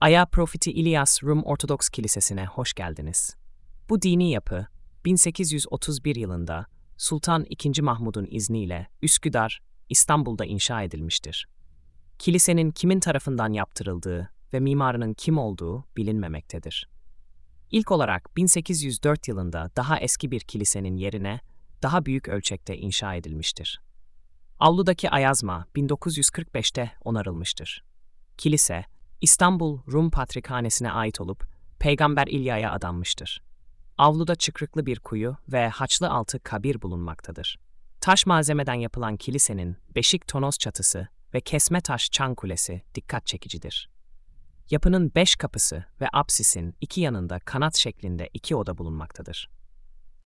Aya Profiti İlyas Rum Ortodoks Kilisesi'ne hoş geldiniz. Bu dini yapı, 1831 yılında Sultan II. Mahmud'un izniyle Üsküdar, İstanbul'da inşa edilmiştir. Kilisenin kimin tarafından yaptırıldığı ve mimarının kim olduğu bilinmemektedir. İlk olarak 1804 yılında daha eski bir kilisenin yerine daha büyük ölçekte inşa edilmiştir. Avludaki ayazma 1945'te onarılmıştır. Kilise, İstanbul Rum Patrikhanesi'ne ait olup Peygamber İlyas'a adanmıştır. Avluda çıkrıklı bir kuyu ve haçlı altı kabir bulunmaktadır. Taş malzemeden yapılan kilisenin beşik tonoz çatısı ve kesme taş çan kulesi dikkat çekicidir. Yapının 5 kapısı ve apsisin iki yanında kanat şeklinde 2 oda bulunmaktadır.